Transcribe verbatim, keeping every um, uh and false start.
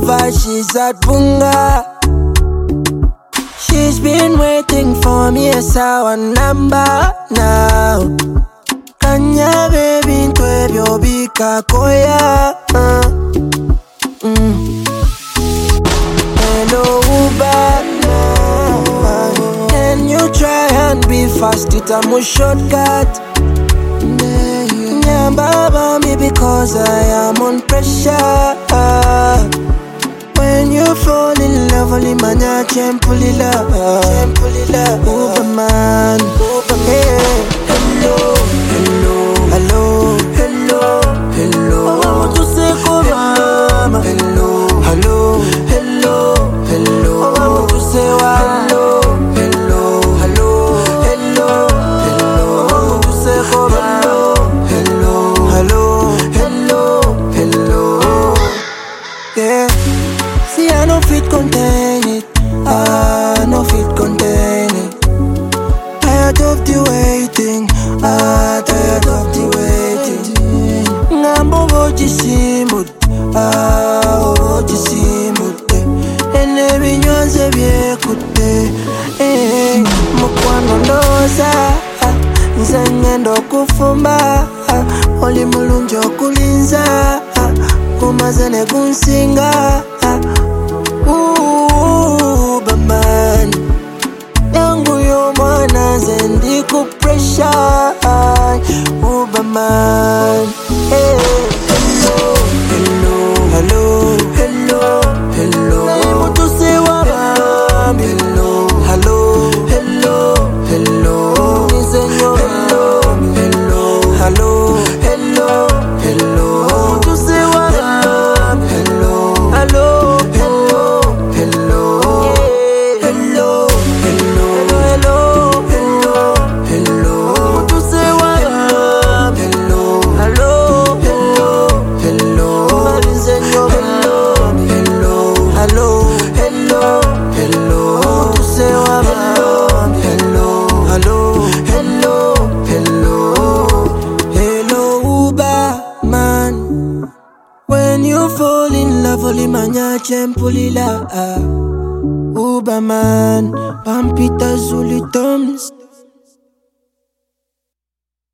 over, she's at Bunga. She's been waiting for me as our number now. Kanya baby ntwebyo bikakoya. uh. mm. Hello Uber, can you try and be fast? It's a more shortcut. Nyambaba me because I am on pressure. When you fall in love, only manya chempulila, chempulila. Uber man, Uber hey. Hello, hello, hello, hello, hello. I want to say hello, hello, hello, hello, hello. I want to say hello, hello, hello, hello, hello. I want to say hello, hello, hello, hello, hello. Yeah. See, I no fit contain it. I no fit contain it. Tired of the waiting. I tired of the waiting. Ngambo goji simut. Ah, goji simut. Ene binyonze byekute. Eh, mukwano ndoza. Nze ngendo kufumba. Oli mulungi okulinza. Kumaze ne kunsinga. Uber man, yangu yo mwana zendi ku pressure. Uber man, hey. Hello, hello, hello, hello, hello. Naimu tusewa mami. Hello, hello, hello, hello. Nisenyo hello, hello, hello, hello, hello. Naimu tusewa mami. Hello, hello. When you fall in love, only manya chempulila. Uber man, Pampita Zulu Toms.